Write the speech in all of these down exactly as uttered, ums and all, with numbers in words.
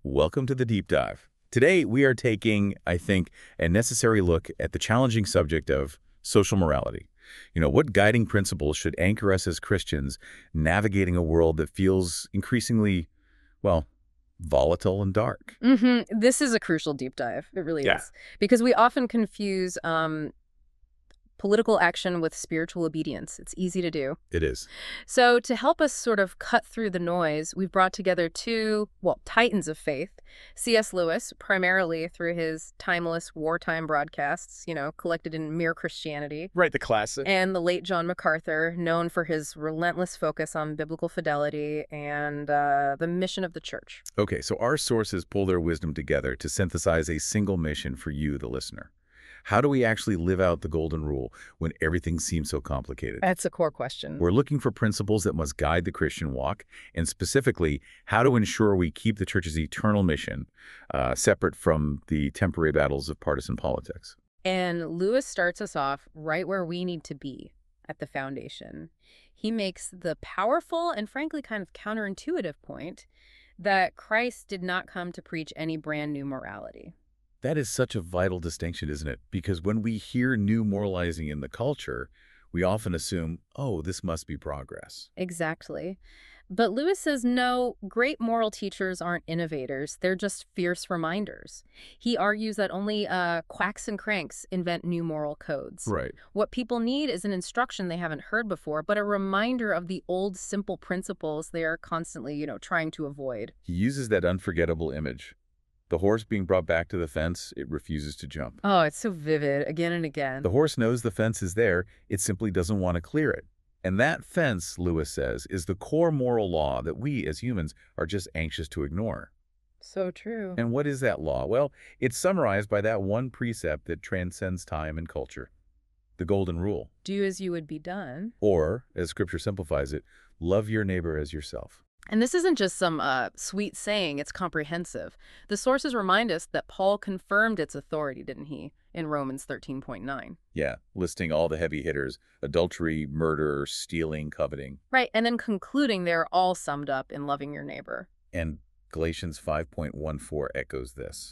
Welcome to the Deep Dive. Today, we are taking, I think, a necessary look at the challenging subject of social morality. You know, what guiding principles should anchor us as Christians navigating a world that feels increasingly, well, volatile and dark? Mm-hmm. This is a crucial deep dive. It really Yeah. is. Because we often confuse um, political action with spiritual obedience. It's easy to do. It is. So to help us sort of cut through the noise, we've brought together two, well, titans of faith. C S. Lewis, primarily through his timeless wartime broadcasts, you know, collected in Mere Christianity. Right, the classic. And the late John MacArthur, known for his relentless focus on biblical fidelity and uh, the mission of the church. Okay, so our sources pull their wisdom together to synthesize a single mission for you, the listener. How do we actually live out the golden rule when everything seems so complicated? That's a core question. We're looking for principles that must guide the Christian walk, and specifically, how to ensure we keep the church's eternal mission uh, separate from the temporary battles of partisan politics. And Lewis starts us off right where we need to be, at the foundation. He makes the powerful and frankly kind of counterintuitive point that Christ did not come to preach any brand new morality. That is such a vital distinction, isn't it? Because when we hear new moralizing in the culture, we often assume, oh, this must be progress. Exactly. But Lewis says, no, great moral teachers aren't innovators. They're just fierce reminders. He argues that only uh, quacks and cranks invent new moral codes. Right. What people need is an instruction they haven't heard before, but a reminder of the old simple principles they are constantly, you know, trying to avoid. He uses that unforgettable image. The horse being brought back to the fence, it refuses to jump. Oh, it's so vivid, again and again. The horse knows the fence is there, it simply doesn't want to clear it. And that fence, Lewis says, is the core moral law that we, as humans, are just anxious to ignore. So true. And what is that law? Well, it's summarized by that one precept that transcends time and culture, the Golden Rule. Do as you would be done. Or, as Scripture simplifies it, love your neighbor as yourself. And this isn't just some uh, sweet saying, it's comprehensive. The sources remind us that Paul confirmed its authority, didn't he, in Romans thirteen point nine. Yeah, listing all the heavy hitters: adultery, murder, stealing, coveting. Right, and then concluding they're all summed up in loving your neighbor. And Galatians five point one four echoes this.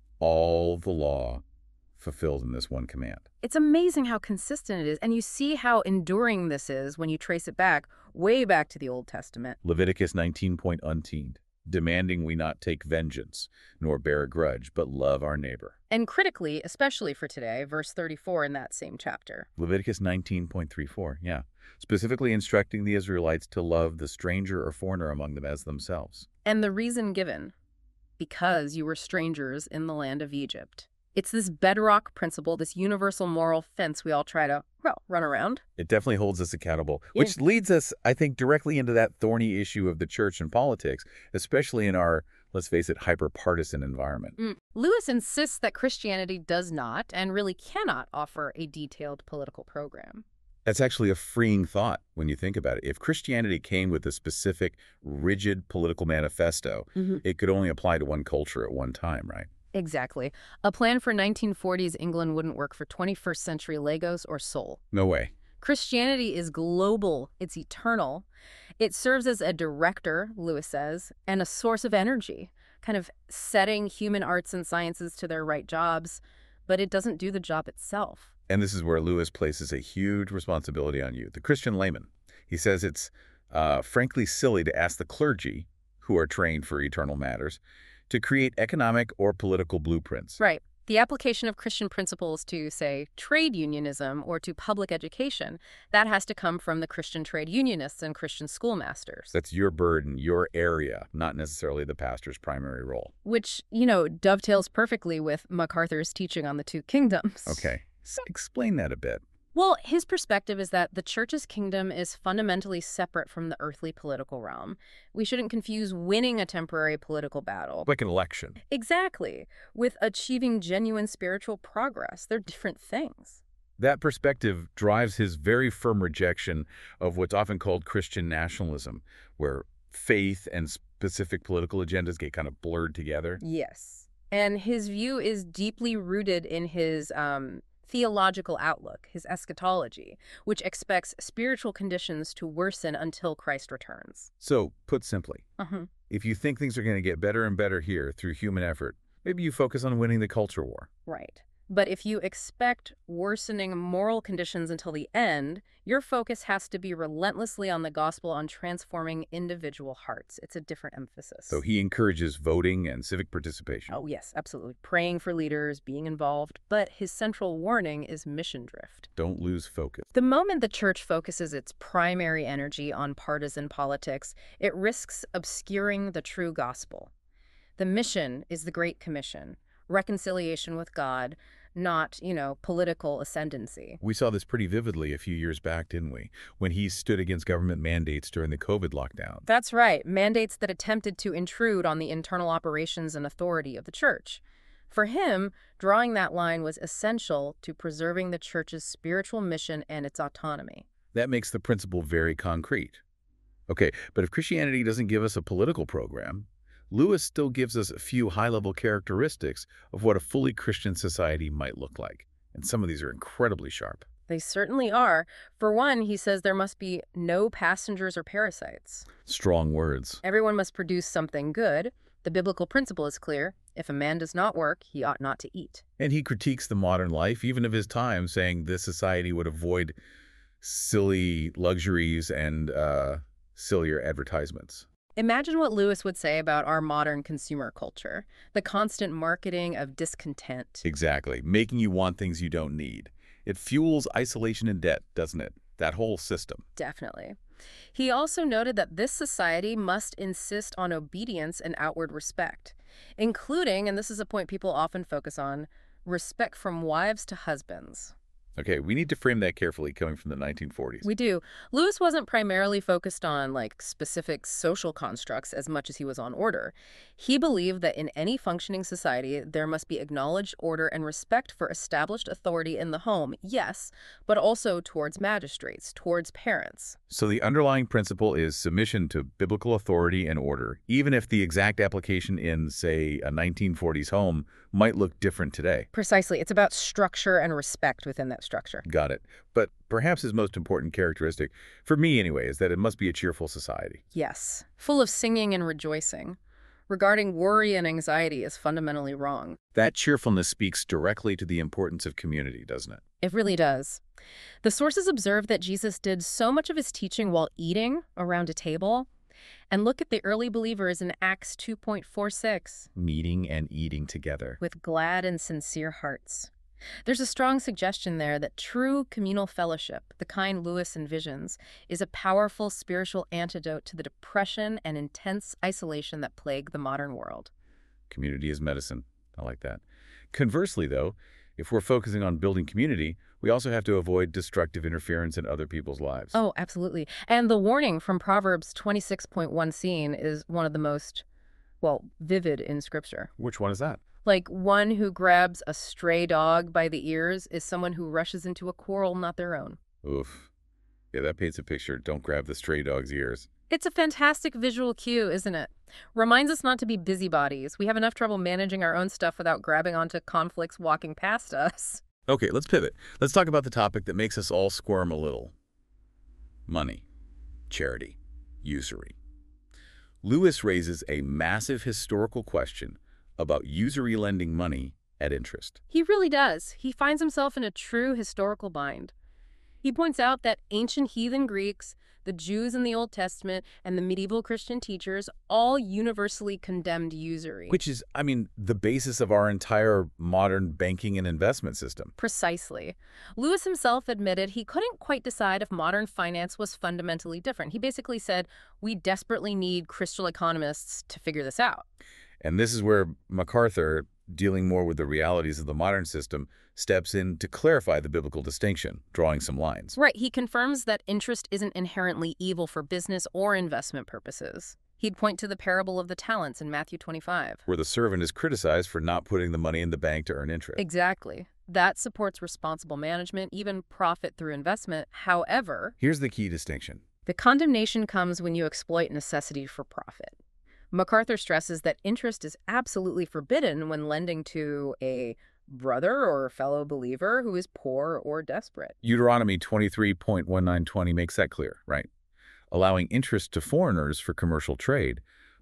All the law fulfilled in this one command. It's amazing how consistent it is, and you see how enduring this is when you trace it back, way back to the Old Testament. Leviticus nineteen point unteened, demanding we not take vengeance, nor bear a grudge, but love our neighbor. And critically, especially for today, verse thirty-four in that same chapter. Leviticus nineteen point thirty-four, yeah, specifically instructing the Israelites to love the stranger or foreigner among them as themselves. And the reason given, because you were strangers in the land of Egypt. It's this bedrock principle, this universal moral fence we all try to, well, run around. It definitely holds us accountable, Yeah. which leads us, I think, directly into that thorny issue of the church and politics, especially in our, let's face it, hyper-partisan environment. Mm. Lewis insists that Christianity does not and really cannot offer a detailed political program. That's actually a freeing thought when you think about it. If Christianity came with a specific, rigid political manifesto, Mm-hmm. it could only apply to one culture at one time, right? Exactly. A plan for nineteen forties England wouldn't work for twenty-first century Lagos or Seoul. No way. Christianity is global. It's eternal. It serves as a director, Lewis says, and a source of energy, kind of setting human arts and sciences to their right jobs, but it doesn't do the job itself. And this is where Lewis places a huge responsibility on you, the Christian layman. He says it's uh, frankly silly to ask the clergy, who are trained for eternal matters, to create economic or political blueprints. Right. The application of Christian principles to, say, trade unionism or to public education, that has to come from the Christian trade unionists and Christian schoolmasters. That's your burden, your area, not necessarily the pastor's primary role. Which, you know, dovetails perfectly with MacArthur's teaching on the two kingdoms. Okay, so explain that a bit. Well, his perspective is that the church's kingdom is fundamentally separate from the earthly political realm. We shouldn't confuse winning a temporary political battle. Like an election. Exactly. With achieving genuine spiritual progress. They're different things. That perspective drives his very firm rejection of what's often called Christian nationalism, where faith and specific political agendas get kind of blurred together. Yes. And his view is deeply rooted in his um, theological outlook, his eschatology, which expects spiritual conditions to worsen until Christ returns. So, put simply, Uh-huh. If you think things are going to get better and better here through human effort, maybe you focus on winning the culture war. Right. But if you expect worsening moral conditions until the end, your focus has to be relentlessly on the gospel, on transforming individual hearts. It's a different emphasis. So he encourages voting and civic participation. Oh, yes, absolutely. Praying for leaders, being involved. But his central warning is mission drift. Don't lose focus. The moment the church focuses its primary energy on partisan politics, it risks obscuring the true gospel. The mission is the Great Commission, reconciliation with God, not, you know, political ascendancy. We saw this pretty vividly a few years back, didn't we? When he stood against government mandates during the COVID lockdown. That's right, mandates that attempted to intrude on the internal operations and authority of the church. For him, drawing that line was essential to preserving the church's spiritual mission and its autonomy. That makes the principle very concrete. Okay, but if Christianity doesn't give us a political program, Lewis still gives us a few high-level characteristics of what a fully Christian society might look like. And some of these are incredibly sharp. They certainly are. For one, he says there must be no passengers or parasites. Strong words. Everyone must produce something good. The biblical principle is clear. If a man does not work, he ought not to eat. And he critiques the modern life, even of his time, saying this society would avoid silly luxuries and uh, sillier advertisements. Imagine what Lewis would say about our modern consumer culture, the constant marketing of discontent. Exactly, making you want things you don't need. It fuels isolation and debt, doesn't it? That whole system. Definitely. He also noted that this society must insist on obedience and outward respect, including, and this is a point people often focus on, respect from wives to husbands. Okay, we need to frame that carefully coming from the nineteen forties. We do. Lewis wasn't primarily focused on, like, specific social constructs as much as he was on order. He believed that in any functioning society, there must be acknowledged order and respect for established authority in the home, yes, but also towards magistrates, towards parents. So the underlying principle is submission to biblical authority and order, even if the exact application in, say, a nineteen forties home might look different today. Precisely. It's about structure and respect within that structure. Got it. But perhaps his most important characteristic, for me anyway, is that it must be a cheerful society. Yes. Full of singing and rejoicing. Regarding worry and anxiety is fundamentally wrong. That cheerfulness speaks directly to the importance of community, doesn't it? It really does. The sources observe that Jesus did so much of his teaching while eating around a table. And look at the early believers in Acts two point four six. Meeting and eating together. With glad and sincere hearts. There's a strong suggestion there that true communal fellowship, the kind Lewis envisions, is a powerful spiritual antidote to the depression and intense isolation that plague the modern world. Community is medicine. I like that. Conversely, though, if we're focusing on building community, we also have to avoid destructive interference in other people's lives. Oh, absolutely. And the warning from Proverbs twenty-six point one scene is one of the most, well, vivid in Scripture. Which one is that? Like, one who grabs a stray dog by the ears is someone who rushes into a quarrel not their own. Oof. Yeah, that paints a picture. Don't grab the stray dog's ears. It's a fantastic visual cue, isn't it? Reminds us not to be busybodies. We have enough trouble managing our own stuff without grabbing onto conflicts walking past us. Okay, let's pivot. Let's talk about the topic that makes us all squirm a little. Money, charity, usury. Lewis raises a massive historical question about usury lending money at interest. He really does. He finds himself in a true historical bind. He points out that ancient heathen Greeks, the Jews in the Old Testament, and the medieval Christian teachers all universally condemned usury. Which is, I mean, the basis of our entire modern banking and investment system. Precisely. Lewis himself admitted he couldn't quite decide if modern finance was fundamentally different. He basically said, we desperately need Christian economists to figure this out. And this is where MacArthur, dealing more with the realities of the modern system, steps in to clarify the biblical distinction, drawing some lines. Right. He confirms that interest isn't inherently evil for business or investment purposes. He'd point to the parable of the talents in Matthew twenty-five. Where the servant is criticized for not putting the money in the bank to earn interest. Exactly. That supports responsible management, even profit through investment. However, here's the key distinction. The condemnation comes when you exploit necessity for profit. MacArthur stresses that interest is absolutely forbidden when lending to a brother or fellow believer who is poor or desperate. Deuteronomy twenty-three point one nine twenty makes that clear, right? Allowing interest to foreigners for commercial trade,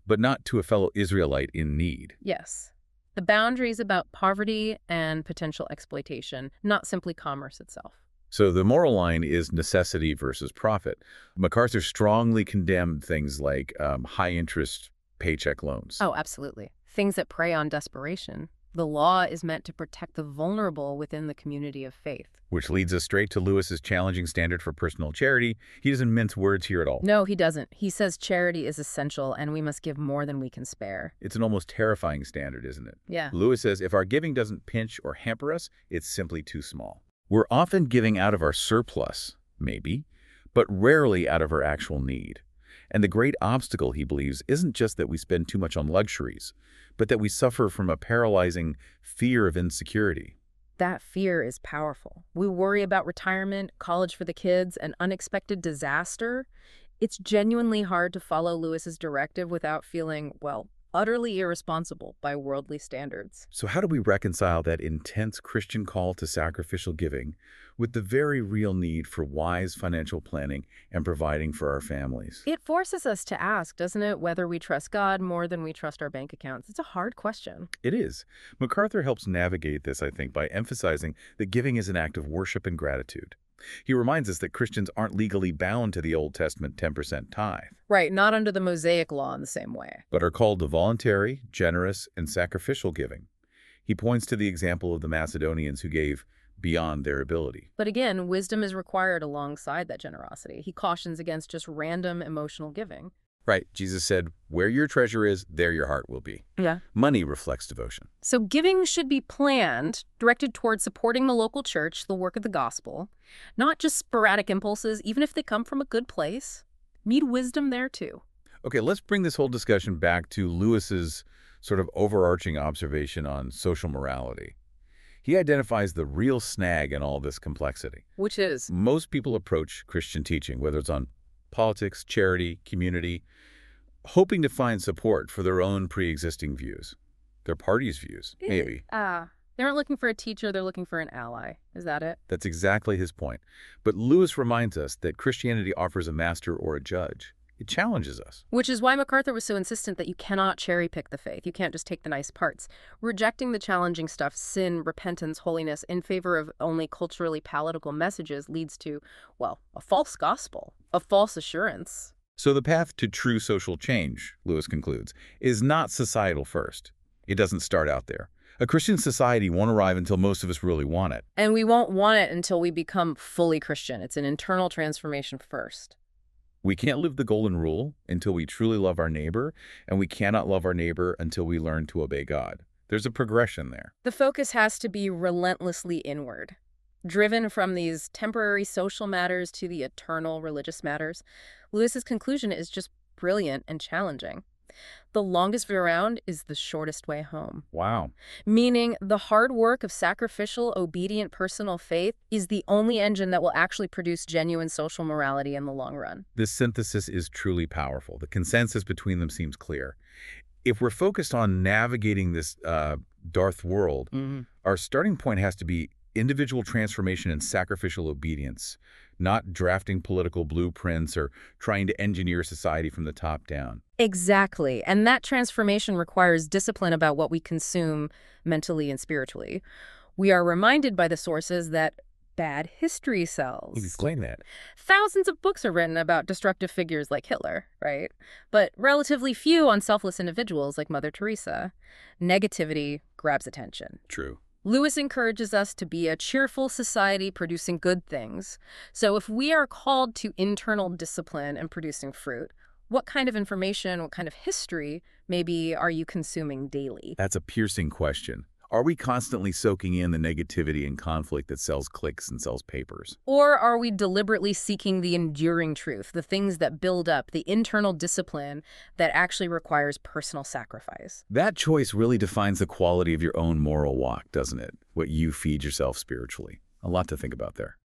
but not to a fellow Israelite in need. Yes. The boundary is about poverty and potential exploitation, not simply commerce itself. So the moral line is necessity versus profit. MacArthur strongly condemned things like um, high-interest paycheck loans. Oh, absolutely. Things that prey on desperation. The law is meant to protect the vulnerable within the community of faith. Which leads us straight to Lewis's challenging standard for personal charity. He doesn't mince words here at all. No, he doesn't. He says charity is essential and we must give more than we can spare. It's an almost terrifying standard, isn't it? Yeah. Lewis says if our giving doesn't pinch or hamper us, it's simply too small. We're often giving out of our surplus, maybe, but rarely out of our actual need. And the great obstacle, he believes, isn't just that we spend too much on luxuries, but that we suffer from a paralyzing fear of insecurity. That fear is powerful. We worry about retirement, college for the kids, and unexpected disaster. It's genuinely hard to follow Lewis's directive without feeling, well, utterly irresponsible by worldly standards. So how do we reconcile that intense Christian call to sacrificial giving with the very real need for wise financial planning and providing for our families? It forces us to ask, doesn't it, whether we trust God more than we trust our bank accounts. It's a hard question. It is. MacArthur helps navigate this, I think, by emphasizing that giving is an act of worship and gratitude. He reminds us that Christians aren't legally bound to the Old Testament ten percent tithe. Right, not under the Mosaic law in the same way. But are called to voluntary, generous, and sacrificial giving. He points to the example of the Macedonians who gave beyond their ability. But again, wisdom is required alongside that generosity. He cautions against just random emotional giving. Right. Jesus said, where your treasure is, there your heart will be. Yeah. Money reflects devotion. So giving should be planned, directed toward supporting the local church, the work of the gospel, not just sporadic impulses, even if they come from a good place. Need wisdom there too. Okay, let's bring this whole discussion back to Lewis's sort of overarching observation on social morality. He identifies the real snag in all this complexity. Which is? Most people approach Christian teaching, whether it's on politics, charity, community, hoping to find support for their own pre-existing views, their party's views, maybe. Ah, uh, they aren't looking for a teacher, they're looking for an ally. Is that it? That's exactly his point. But Lewis reminds us that Christianity offers a master or a judge. It challenges us. Which is why MacArthur was so insistent that you cannot cherry-pick the faith. You can't just take the nice parts. Rejecting the challenging stuff, sin, repentance, holiness, in favor of only culturally palatable messages leads to, well, a false gospel, a false assurance. So the path to true social change, Lewis concludes, is not societal first. It doesn't start out there. A Christian society won't arrive until most of us really want it. And we won't want it until we become fully Christian. It's an internal transformation first. We can't live the golden rule until we truly love our neighbor, and we cannot love our neighbor until we learn to obey God. There's a progression there. The focus has to be relentlessly inward, driven from these temporary social matters to the eternal religious matters. Lewis's conclusion is just brilliant and challenging. The longest way around is the shortest way home. Wow. Meaning the hard work of sacrificial, obedient, personal faith is the only engine that will actually produce genuine social morality in the long run. This synthesis is truly powerful. The consensus between them seems clear. If we're focused on navigating this uh, Darth world, Mm-hmm. our starting point has to be individual transformation and sacrificial obedience, not drafting political blueprints or trying to engineer society from the top down. Exactly. And that transformation requires discipline about what we consume mentally and spiritually. We are reminded by the sources that bad history sells. Explain that. Thousands of books are written about destructive figures like Hitler, right? But relatively few on selfless individuals like Mother Teresa. Negativity grabs attention. True. Lewis encourages us to be a cheerful society producing good things. So if we are called to internal discipline and producing fruit, what kind of information, what kind of history, maybe, are you consuming daily? That's a piercing question. Are we constantly soaking in the negativity and conflict that sells clicks and sells papers? Or are we deliberately seeking the enduring truth, the things that build up, the internal discipline that actually requires personal sacrifice? That choice really defines the quality of your own moral walk, doesn't it? What you feed yourself spiritually. A lot to think about there.